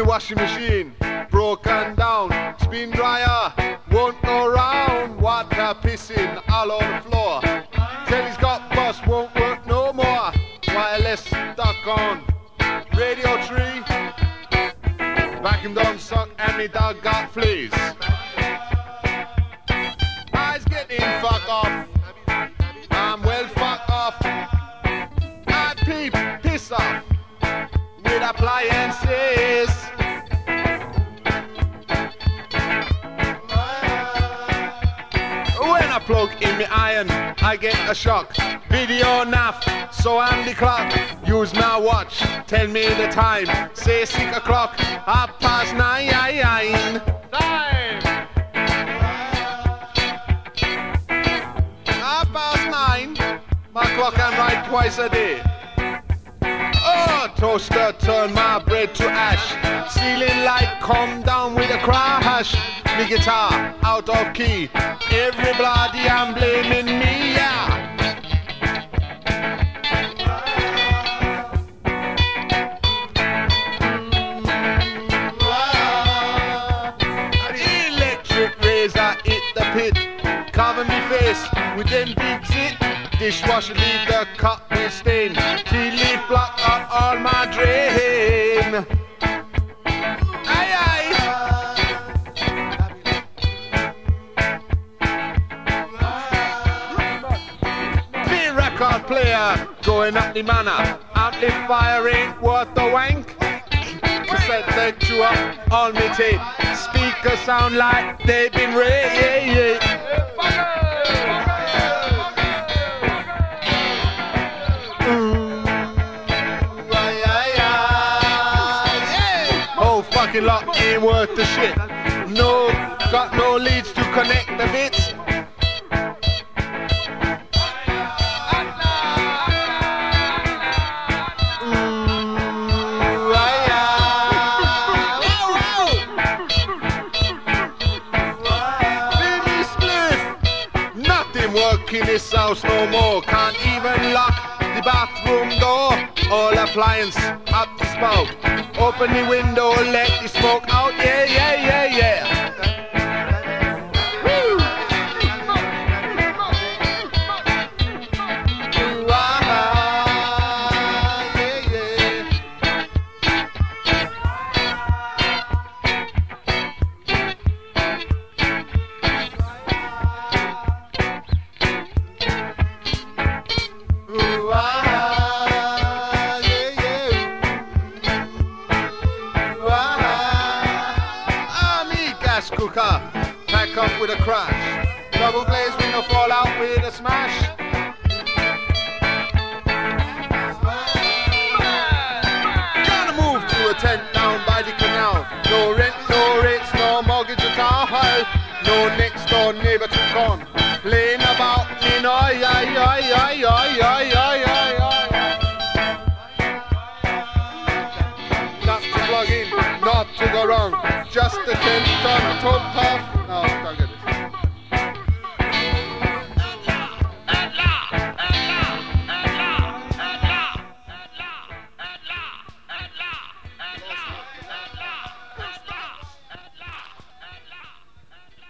me washing machine broken down, spin dryer won't go round, water pissing all on the floor. Telly's got bus, won't work no more. Wireless stuck on Radio 3. Vacuum dog suck and me dog got fleas. Eyes getting fuck off. I'm well fuck off. I peep, piss off with appliances. When I plug in me iron, I get a shock. Video naff, so I'm the clock. Use my watch, tell me the time. Say 6 o'clock, 9:30. Time! 9:30. My clock can write twice a day. Oh, toaster turn my bread to ash. Ceiling light come down with a crash. Me guitar out of key. Everybody I'm blaming me, yeah. Electric razor hit the pit. Cover me face with them big zit. Dishwasher leave the cup with stain. Tea leaf block out all my drain. Aye aye. Me record player going up the manor. Amplifier ain't worth the wank. Cassette they chew up all me tape. Speakers sound like they've been raised. Fucking lot ain't worth the shit. No, got no leads to connect the bits. Baby split. Nothing work in this house no more. Can't even lock the bathroom door. All appliance up the spout. Open the window, let the smoke out. Yeah, yeah, yeah, yeah. Woo! Ooh, ah, yeah, yeah. Ooh, ah. Cooker, pack up with a crash. Double glaze window fall out with a smash. Gonna move to a tent down by the canal. No rent, no rates, no mortgage at all. No next door neighbor to come. Playing about me, no, yeah, yeah, yeah, yeah, yeah, yeah, yeah, yeah. Not to plug in, not to go wrong. Just a tent on the top half. No.